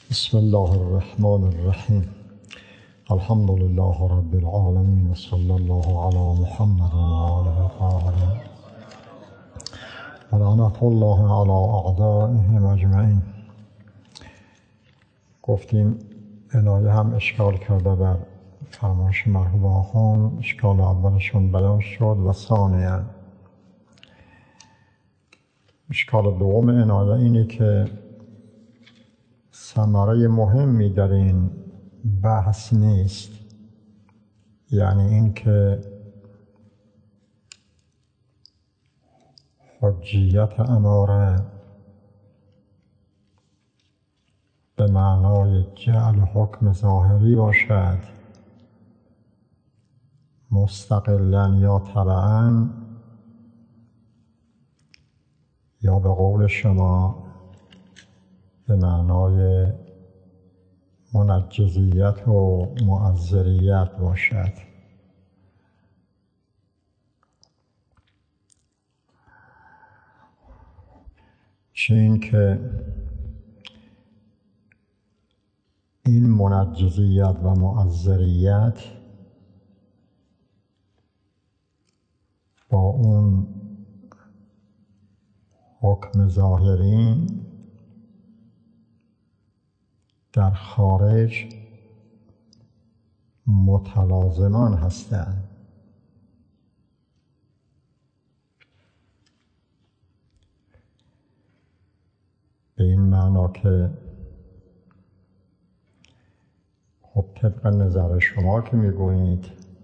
بسم الله الرحمن الرحیم. الحمد لله رب العالمین و صلی الله علی محمد و آله الطاهرین و لعنة الله علی اعدائهم اجمعین. گفتیم عنایه هم اشکال کرده بر فرمایش مرحوم آخوند. اشکال اولشون بیان شد و ثانیاً اشکال دوم عنایه اینه که ثمره مهمی در این بحث نیست، یعنی این که حجیت اماره به معنای جعل حکم ظاهری باشد مستقلاً یا تبعاً، یا به قول شما به معنای منجزیت و معذریت باشد. چه این که این منجزیت و معذریت با اون حکم ظاهری در خارج متلازمان هستند. به این معنا که خب طبق نظر شما که میگویید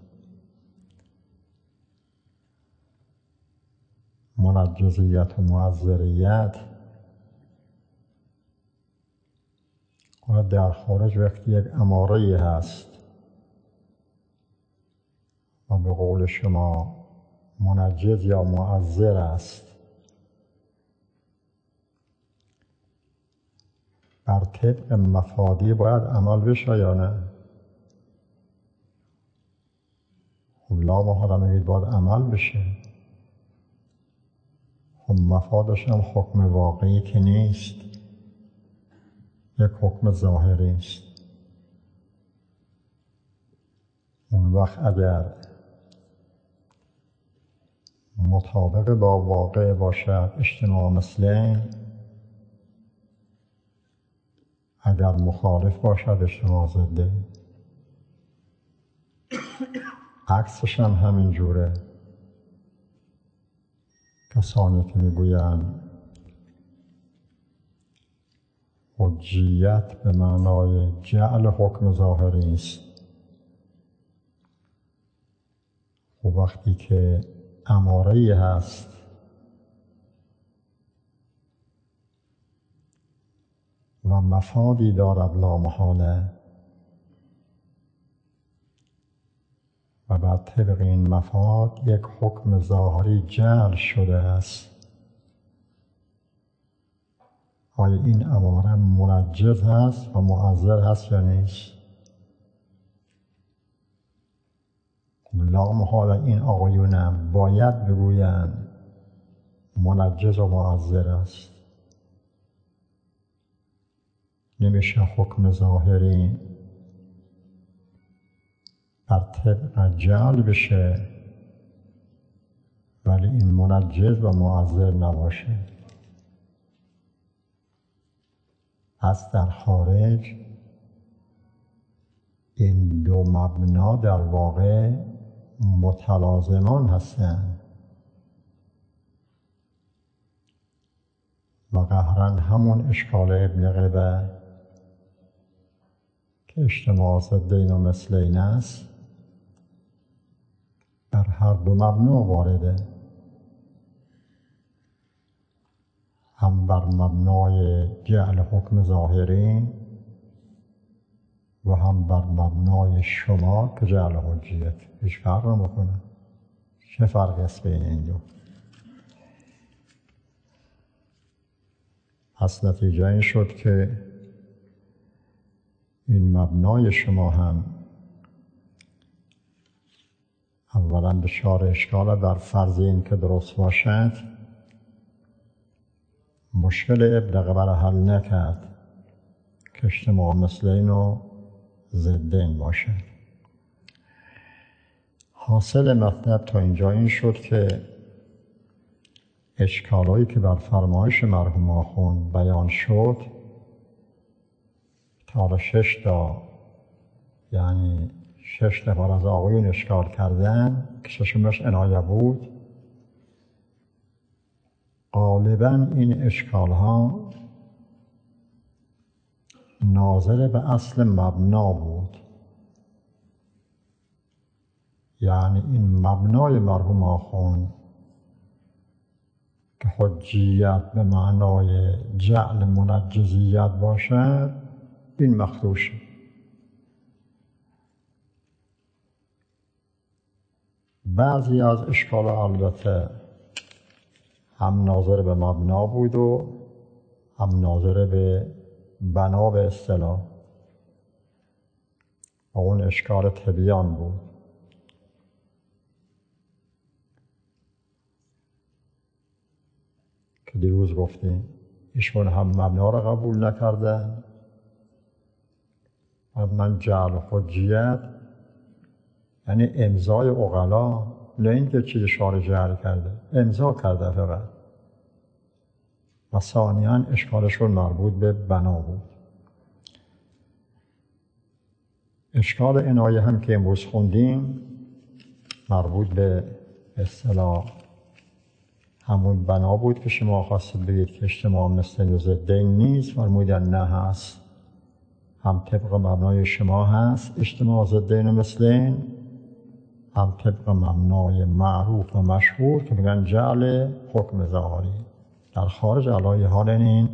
منجزیت و معذریت و در خارج وقتی یک اماره‌ای هست و به قول شما منجز یا معذر است، بر طبق مفادی باید عمل بشه یا نه؟ خب لا محاله میگید باید عمل بشه. خب مفادش هم حکم واقعی که نیست، یک حکم ظاهری است. اون وقت اگر مطابق با واقع باشد اجتماع مثلین، اگر مخالف باشد اجتماع ضده. عکسش هم همین جوره. کسانی که میگویند حجیت به معنای جعل حکم ظاهری است، و وقتی که اماره‌ای هست و مفادی دارد لامحاله و بر طبق این مفاد یک حکم ظاهری جعل شده است، آیا این اماره منجز هست و معذر هست یا نیست؟ لا محاله این آقایونم باید بگویند منجز و معذر است. نمیشه حکم ظاهری بر طبق جعل بشه ولی این منجز و معذر نباشه. پس در خارج این دو مبنا در واقع متلازمان هستند و قهراً همون اشکال ابن قبه که اجتماع ضدین و مثلین است در هر دو مبنا وارده، هم بر مبنای جعل حکم ظاهری و هم بر مبنای شما که جعل حجیت. هیچ فرق نمیکنه. چه فرقی است بین این دو؟ پس نتیجه این شد که این مبنای شما هم اولا دچار اشکال بر فرض این که درست باشد مشکل ابن قبه را حل نکرد که اجتماع مثلین و ضدین باشه. حاصل مطلب تا اینجا این شد که اشکالایی که بر فرمایش مرحوم آخوند بیان شد تا 6 تا، یعنی 6 نفر از آقایون اشکال کردن که 6مش عنایه بود. غالبا این اشکال ها ناظر به اصل مبنا بود، یعنی این مبنای مرحوم آخوند که حجیت به معنای جعل منجزیت باشد این مخدوشه. بعضی از اشکال البته هم ناظر به مبنا بود و هم ناظر به بنا به اصطلاح، و اون اشکال تبیان بود. که دیروز گفتیم ایشون هم مبنا را قبول نکردن و من جعل حجیت یعنی امضای عقلا، نه اینکه چیز شارع جعل کرده، امضا کرده فقط. و ثانیاً اشکالشون مربوط به بنا بود. اشکال عنایه هم که امروز خوندیم مربوط به اصطلاح همون بنا بود که شما خواستید بگید که اجتماع مثل و ضدین نیست. فرمودن نه هست، هم طبق مبنای شما هست اجتماع ضدین و مثلین، هم طبق مبنای معروف و مشهور که میگن جعل حکم ظاهری. در خارج علای حال این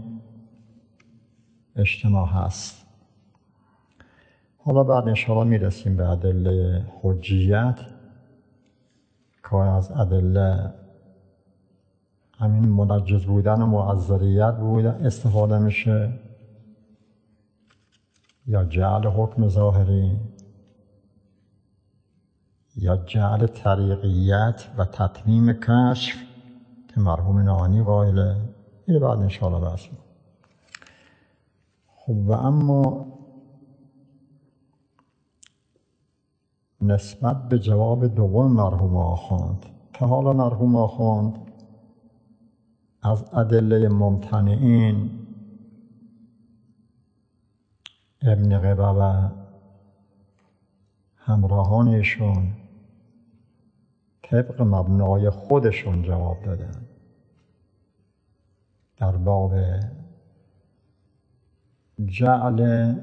اجتماع هست. حالا بعد انشاءالله میرسیم به ادله حجیت که از ادله همین منجز بودن و معذریت بودن استفاده میشه یا جعل حکم ظاهری یا جعل طریقیت و تتمیم کشف که مرحوم نهانی قائله. این بعد انشاءالله بحث می‌کنیم. خب و اما نسبت به جواب دوم مرحوم آخوند که حالا مرحوم آخوند از ادله ممتنعین ابن قبه و همراهانشون طبق مبنای خودشون جواب دادن در باب جعل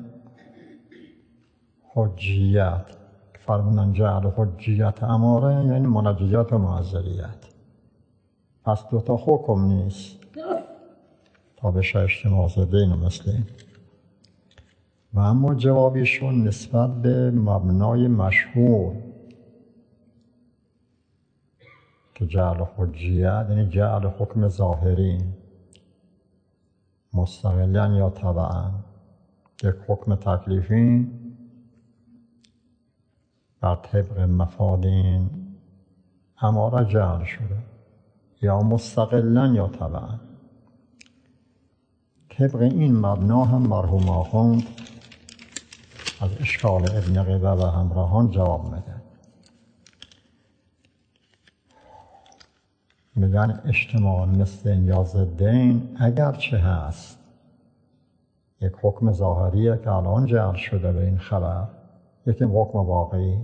حجیت. فرمودن جعل حجیت اماره یعنی منجزیت و معذریت. پس دوتا حکم نیست تا بشه اجتماع ضدین و مثلین. و اما جوابیشون نسبت به مبنای مشهور که جعل حجیت یعنی جعل حکم ظاهری مستقلا یا تبعا، یک حکم تکلیفی بر طبق مفادین اماره جعل شده یا مستقلا یا تبعا. طبق این مبنا هم مرحوم آخوند از اشکال ابن قبه و همراهان جواب میدن. میگن اجتماع مثلین یا ضدین اگرچه هست یک حکم ظاهریه که الان جعل شده به این خبر، یکی حکم واقعی.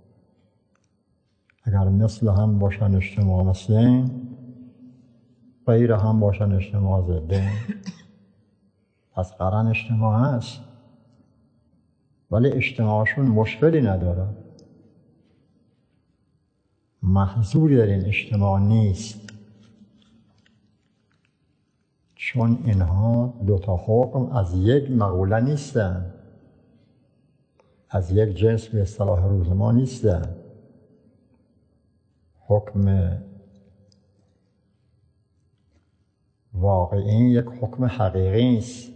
اگر مثل هم باشن اجتماع مثلین، غیر هم باشن اجتماع ضدین، پس قرن اجتماع هست ولی اجتماعشون مشکلی نداره، محظوری در این اجتماع نیست، چون اینها دوتا حکم از یک مقوله نیستن، از یک جنس به اصطلاح روز ما نیستن. حکم واقعی یک حکم حقیقی است.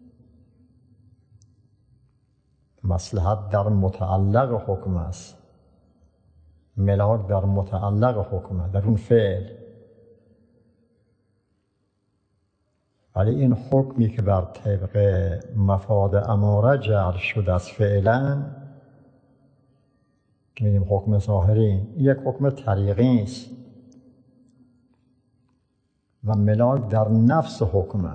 مصلحت در متعلق حکم است، ملاک در متعلق حکم است، در اون فعل. ولی این حکمی که بر طبق مفاد اماره جعل شده است فعلا که میگیم حکم ظاهری، یک حکم طریقی است و ملاک در نفس حکمه.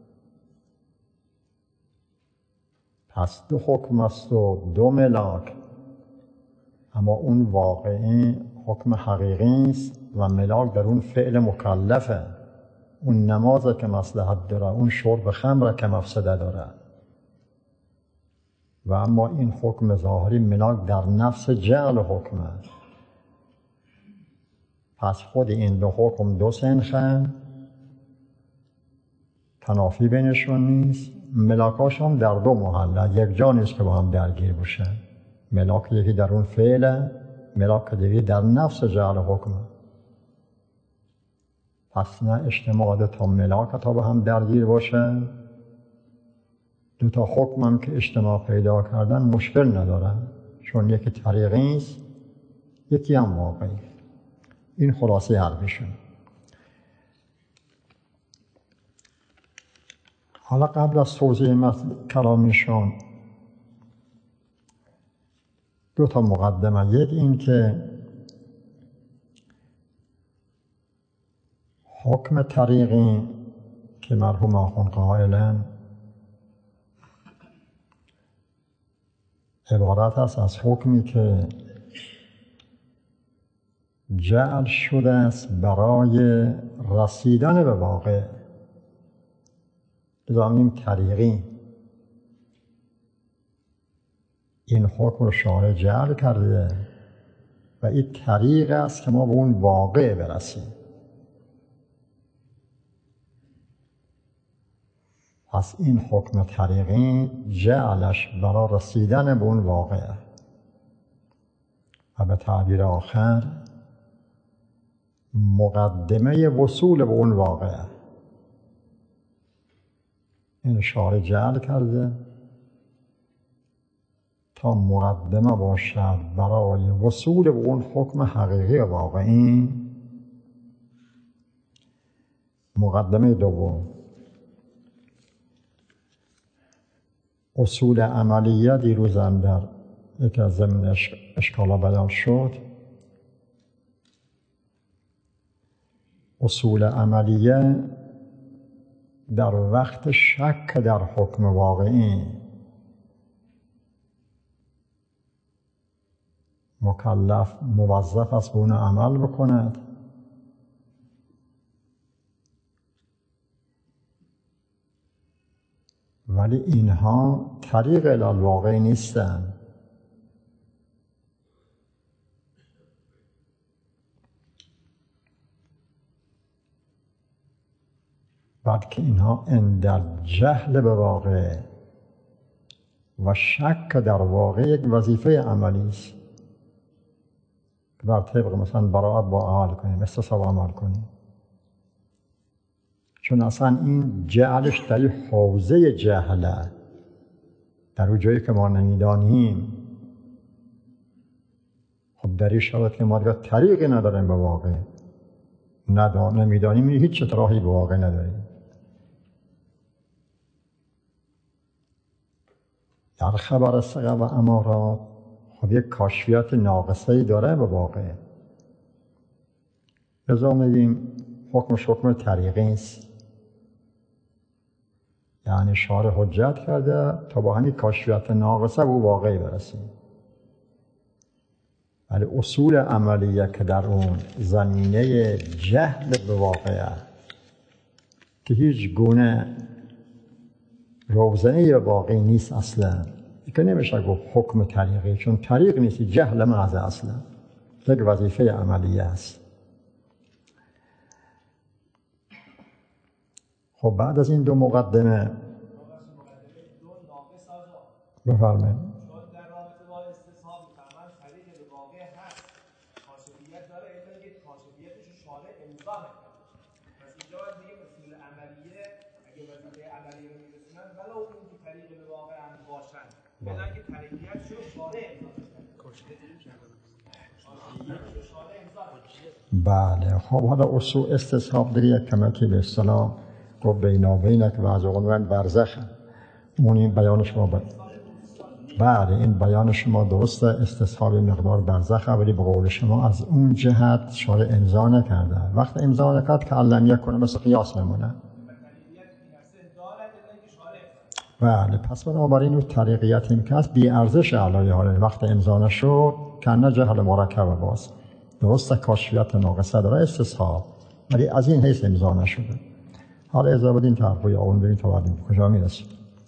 پس دو حکم است و دو ملاک، اما اون واقعی حکم حقیقی است و ملاک در اون فعل مکلفه. اون نمازه که مصلحت داره، اون شرب خمره که مفسده داره. و اما این حکم ظاهری ملاک در نفس جعل حکمه. پس خود این دو حکم دو سنخن، تنافی بینشون نیست. ملاکاش هم در دو محله، یک جا نیست که با هم درگیر باشه. ملاک یکی در اون فعله، ملاک دیگه در نفس جعل حکمه. پس نه اجتماع دو تا ملاک تا با هم درگیر باشه، دو تا حکم هم که اجتماع پیدا کردن مشکل ندارن، چون یکی طریقی است یکی هم واقعی. این خلاصه حرفشون. حالا قبل از توضیح کلامشون دو تا مقدمه. یک این که حکم طریقی که مرحوم آخوند قائلن عبارت است از حکمی که جعل شده است برای رسیدن به واقع، لذا میگیم طریقی. این حکم رو شارع جعل کرده و این طریق است که ما به اون واقع برسیم. پس این حکم طریقی جعلش برای رسیدن به اون واقع و به تعبیر آخر مقدمه وصول به اون واقع. این شارع جعل کرده تا مقدمه باشد برای وصول به اون حکم حقیقی و واقعی. مقدمه دوم، اصول عملیه دیروز هم در یکی از ضمن اشکالا بیان شد. اصول عملیه در وقت شک در حکم واقعی مکلف موظف است به اون عمل بکند، ولی اینها طریق الی الواقع نیستند. بلکه اینها عند الجهل به واقع و شک در واقع یک وظیفه عملی است که بر طبق مثلا براءت با عمل کنیم، استصواب عمل کنیم. چون اصلا این جعلش در این حوزه جهله، در اون جایی که ما نمیدانیم. خب در این شرایط که ما دیگه طریقی نداریم به واقع، نمیدانیم، هیچ راهی به واقع نداریم. در خبر ثقه و امارات خب یک کاشفیت ناقصه‌ای داره به واقع. لذا میگیم حکم طریقی است، یعنی شارع حجت کرده تا با همین کاشفیت ناقصه به واقعی برسیم. ولی اصول عملیه که در اون زمینه جهل به واقع که هیچ گونه روزنه واقعی نیست اصلا، که نمیشه گفت حکم طریقی، چون طریق نیست، جهل محض اصلا، یک وظیفه عملیه است. خب بعد از این دو مقدمه بفرمایید. چون در رابطه با استصحاب میفهمن طریق به واقع هست، کاشفیت داره، اینکه کاشفیتش رو شارع امضا نکرده. پس اینجا باید دیگه اصول عملیه، اگه وظیفه عملیه رو میرسونن ولو اون که طریق به واقع هم باشن، بلا که طریقیتش رو شارع امضا نکرده. کاشفیتش رو شارع امضا نکرده. بله. خب حالا اصول استصحاب در یک کمکی به اصطلاح گفت بینابینک و از اون برزخ. اون این بیان شما بله این بیان شما درسته، استصحاب مقدار برزخه، ولی به قول شما از اون جهت شارع امضا نکرده. وقت امضا نکرد که علم یکنه مثل قیاس نمونه. بله پس بنابراین اون طریقیت این کس بی ارزش علایه حاله وقت امضا نشد کنه جهل مرکب باز. درسته کاشفیت ناقصه داره استصحاب، ولی از این حیث امضا نشده. حالا اجازه بدین تحقیق اون بریم تا بعدیم کجا میرسیم.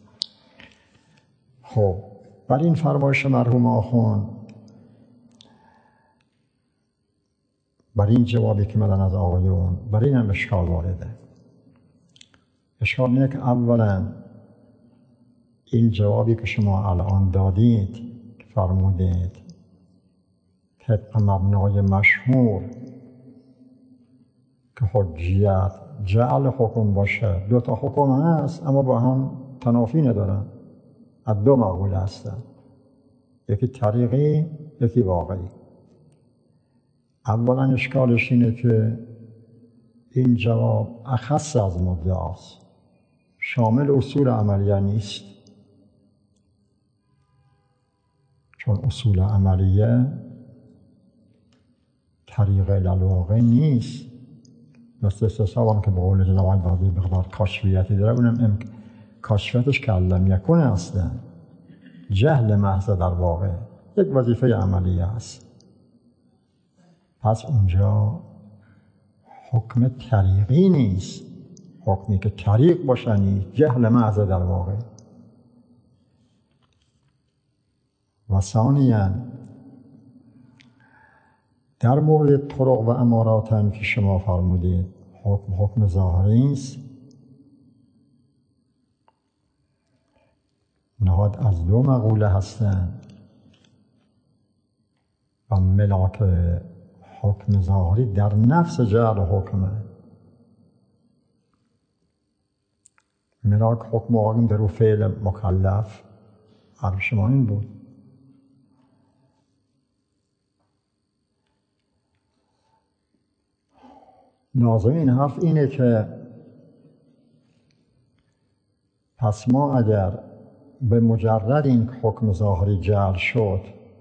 خب ولی این فرمایش مرحوم آخوند برای این جوابی که مدن از آقایون برای این هم اشکال وارده. اشکال اینه که اولا این جوابی که شما الان دادید که فرمودید طبق مبنای مشهور که حجیت جعل حکم باشه، دو تا حکم هست اما با هم تنافی ندارن، از دو مقوله هستن، یکی طریقی یکی واقعی. اولا اشکالش اینه که این جواب اخص از مدعاست، شامل اصول عملیه نیست، چون اصول عملیه طریق الواقع نیست. مثل استصحاب هم که به قول جناب آقای بغدادی مقدار کاشفیتی داره، اونم کاشفیتش که علم یکونه هستن، جهل محض در واقع یک وظیفه عملیه است. پس اونجا حکم طریقی نیست، حکمی که طریق باشه نیست، جهل محض در واقع. و ثانیاً در مورد طرق و امارات هم که شما فرمودید حکم ظاهری است، نهاد از دو مقوله هستند و ملاک حکم ظاهری در نفس جعل حکمه. ملاک حکم واقعی در فعل مکلف حرف شما این بود. لازم این حرف اینه که پس ما اگر به مجرد این حکم ظاهری جعل شد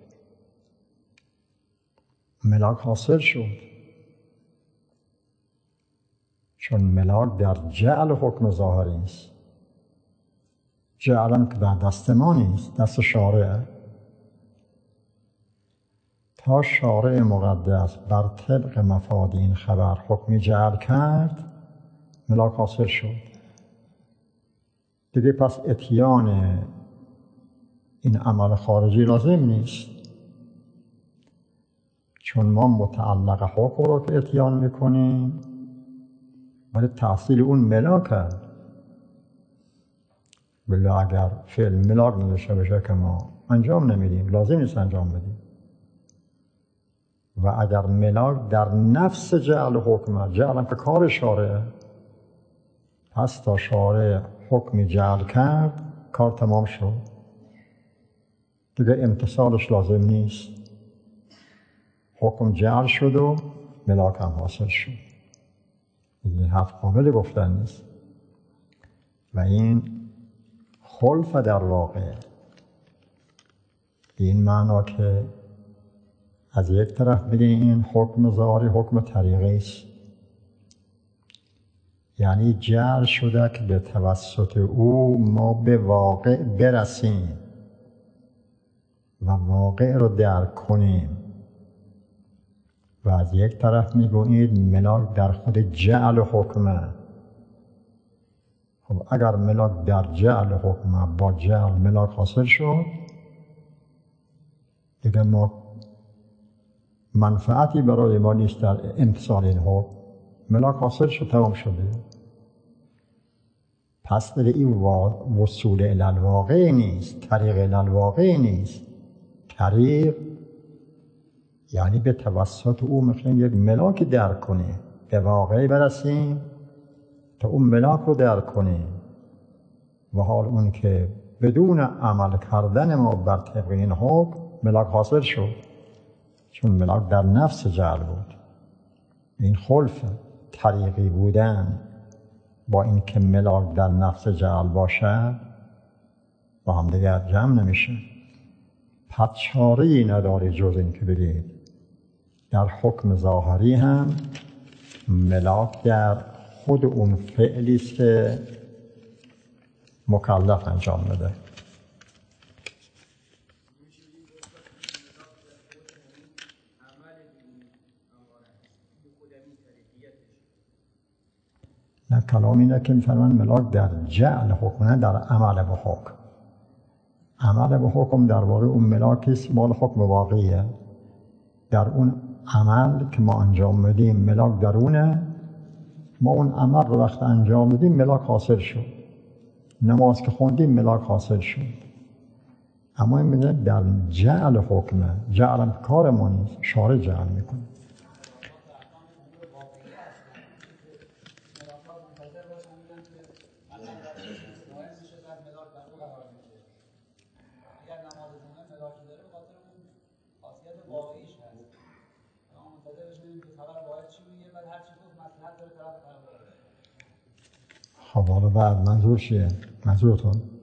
ملاک حاصل شد، چون ملاک در جعل حکم ظاهری است. جعلم که در دست ما نیست، دست شارعه. تا شارع مقدس بر طبق مفاد این خبر حکمی جعل کرد ملاک حاصل شد دیگه. پس اتیان این عمل خارجی لازم نیست، چون ما متعلق حکم رو که اتیان میکنیم ولی تحصیل اون ملاکه. بله اگر فعل ملاک نداشته باشه که ما انجام نمیدیم، لازم نیست انجام بدیم. و اگر ملاک در نفس جعل حکمه، جعل که کار شارعه، پس تا شارع حکمی جعل کرد کار تمام شد دیگه، امتصالش لازم نیست. حکم جعل شد و ملاک هم حاصل شد. این حرف قابل گفتن نیست و این خلف در واقع. این معنا که از یک طرف بگیم این حکم ظاهری حکم طریقی است، یعنی جعل شده که به توسط او ما به واقع برسیم و واقع رو درک کنیم. و از یک طرف میگویید ملاک در خود جعل حکمه. خب اگر ملاک در جعل حکمه، با جعل ملاک حاصل شد دیگه ما منفعتی برای ما نیست در امتصال این حکم. ملاک حاصل شد تمام شده. پس دیگه این وصول الالواقع نیست، طریق الالواقع نیست. طریق یعنی به توسط او میخوایم یک ملاک درک کنیم، به واقعی برسیم تا اون ملاک رو درک کنیم. و حال اون که بدون عمل کردن ما بر طبق این حکم ملاک حاصل شد، چون ملاک در نفس جعل بود. این خلف طریقی بودن با اینکه ملاک در نفس جعل باشد با هم دیگر جمع نمیشه. پس چاره‌ای نداره جز این که بگید در حکم ظاهری هم ملاک در خود اون فعلی است که مکلف انجام بده. نه، کلام اینه که می‌فرمان ملاک در جعل حکم، نه در عمل به حکم. عمل به حکم در واقع اون ملاکی است مال حکم واقعیه. در اون عمل که ما انجام بدیم ملاک درونه، ما اون عمل رو وقت انجام بدیم ملاک حاصل شد. نماز که خوندیم ملاک حاصل شد. اما این میگه در جعل حکمه، جعل هم کار ما نیست، شارع جعل میکنه. خب حالا بعد منظور چیه؟ منظورتون؟ واقعی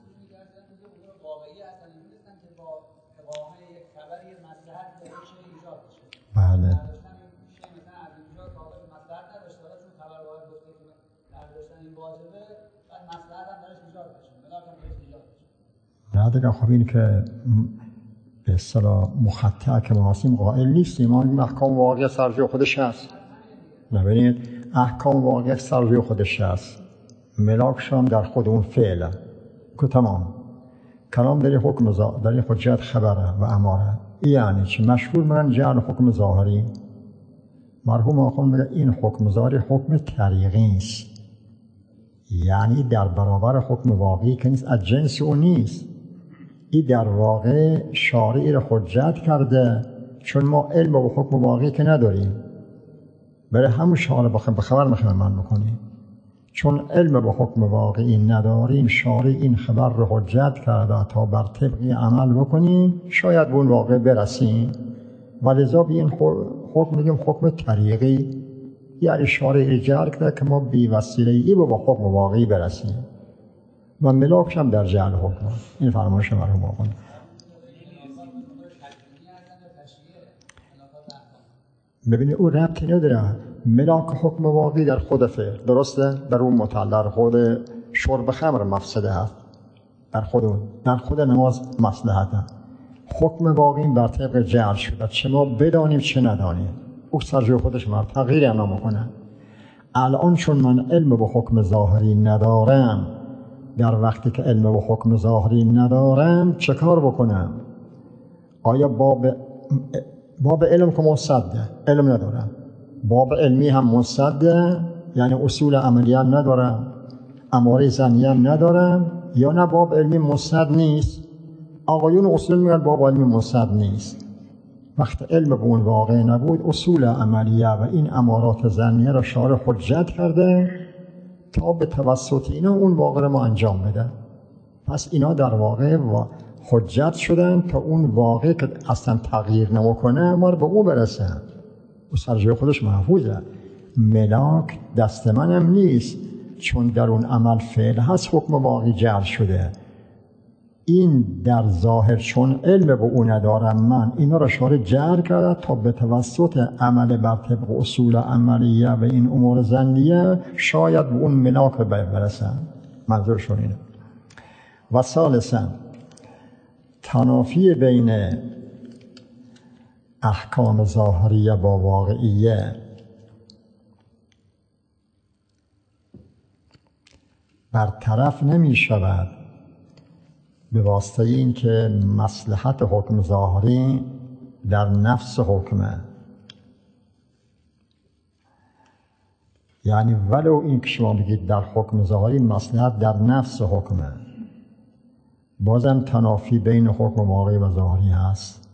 هستن این نیستن که با واقع یک خبر یک مصلحت بهش ایجاد بشه. بله. داشتن میشه مثلا از اینجا قابل مصلحت نداشته، ولی چون خبر واحد گفته که داشتن این واجبه، بعد مصلحت هم درش ایجاد بشه. ملاک هم درش ایجاد بشه. نه دیگه، خب این که به اصطلاح مخطع که ما هستیم قائل نیستیم. ما این احکام واقعی سرجوی خودش هست. نبینید احکام واقعی سرجوی خودش هست. ملاکش هم در خود اون فعله که تمام کلام در حکم در حجت خبره و اماره. یعنی چی؟ مشهور میگن جعل حکم ظاهری. مرحوم آخوند میگه این حکم ظاهری حکم طریقی است، یعنی در برابر حکم واقعی که نیست، از جنس اون نیست. این در واقع شارعی را حجت کرده، چون ما علم و حکم واقعی که نداریم، برای همون شارع به خبر میخوایم عمل میکنیم. چون علم به حکم واقعی نداریم، شارع این خبر رو حجت کرده تا بر طبقی عمل بکنیم، شاید به اون واقع برسیم. ولذا به این حکم میگیم حکم طریقی، یعنی شارع جعل کرده که ما بی وسیله ای به حکم واقعی برسیم و ملاکش هم در جعل حکم. این فرمایش مرحوم آقایان. ببینید او ربطی نداره. ملاک حکم واقعی در خود فعل، درسته؟ در اون متعلق خود شرب خمر مفسده هست، در خود نماز مصلحت هست. حکم واقعی بر طبق جعل شده، چه ما بدانیم چه ندانیم. او سرجوی خودش مرد تغییری هم نمیکنه. الان چون من علم به حکم ظاهری ندارم، در وقتی که علم به حکم ظاهری ندارم چه کار بکنم؟ آیا باب علم که مصده علم ندارم، باب علمی هم مصده یعنی اصول عملیه ندارم، اماره ظنیه ندارم، یا نه باب علمی مصد نیست؟ آقایون اصول میگن باب علمی مصد نیست. وقت علم به اون واقع نبود، اصول عملیه و این امارات ظنیه را شارع حجت کرده تا به توسط اینا اون واقع را ما انجام بده. پس اینا در واقع حجت شدن تا اون واقع که اصلا تغییر نمیکنه ما رو به اون برسه. او سرجوی خودش محفوظه. ملاک دست منم نیست، چون در اون عمل فعل هست، حکم واقعی جعل شده. این در ظاهر چون علم به اون ندارم، من اینا را شارع جعل کرده تا به توسط عمل بر طبق اصول عملیه و این امور ظنیه شاید به اون ملاک برسن. منظورشون اینه. و ثالثاً تنافی بین احکام ظاهریه با واقعیه برطرف نمی شود به واسطه این که مصلحت حکم ظاهری در نفس حکمه. یعنی ولو این که شما بگید در حکم ظاهری مصلحت در نفس حکمه، بازم تنافی بین حکم واقعی و ظاهری هست.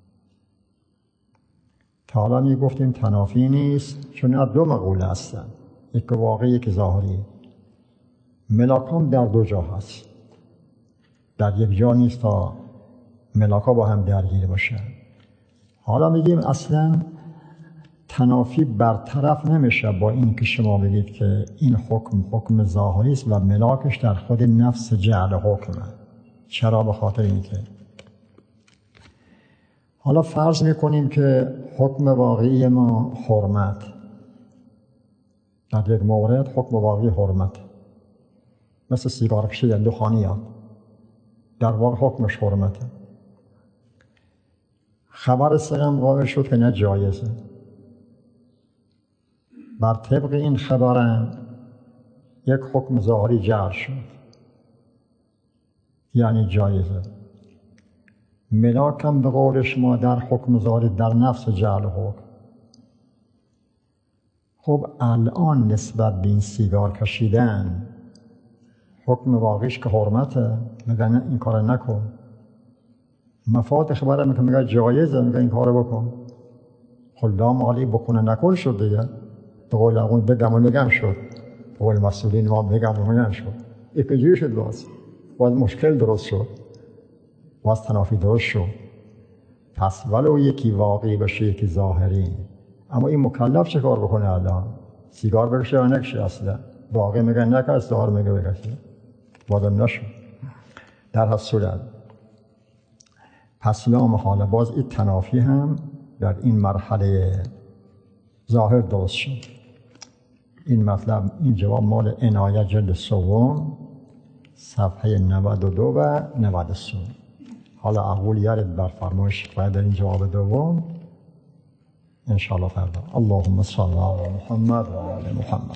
تا حالا می گفتیم تنافی نیست، چون دو مقوله هستن، یک واقعی یک ظاهری. ملاکام در دو جا هست، در یک جا نیست تا ملاکا با هم درگیر باشن. حالا میگیم اصلا تنافی برطرف نمیشه با این که شما بگید که این حکم ظاهری است و ملاکش در خود نفس جعل حکمه. چرا؟ به خاطر اینکه حالا فرض میکنیم که حکم واقعی ما حرمت، در یک مورد حکم واقعی حرمت، مثل سیگار کشیدن، دخانیات، در واقع حکمش حرمته. خبر سقم قائل شد که نه جایزه. بر طبق این خبرم یک حکم ظاهری جعل شد، یعنی جایزه. ملاکم به قول شما در حکم ظاهری در نفس جعل حکم. خب الان نسبت به این سیگار کشیدن حکم واقعیش که حرمته، میگن این کار نکن. مفاد خبرم که میگه جایزه، میگه این کار بکن. خلام عالی بکنه نکن شد دیگه. به قول اون بگم و میگم شد، به قول مسئولین ما بگم و میگم شد. اینجوری شد. باز مشکل درست شد، باز تنافی درست شد. پس ولو یکی واقعی باشه یکی ظاهری، اما این مکلف چه کار بکنه الان؟ سیگار بکشه یا نکشه؟ اصلا واقعی میگن نکشه، ظاهر میگه بکشه، بازم نشد. در هر صورت پس لا محاله باز این تنافی هم در این مرحله ظاهر درست شد. این مطلب، این جواب مال عنایه جلد سوم صفحه 92 و 93. حالا اقول یارد بر فرمایش باید در این جواب دوم انشاءالله فردا. اللهم صل علی محمد و آل محمد.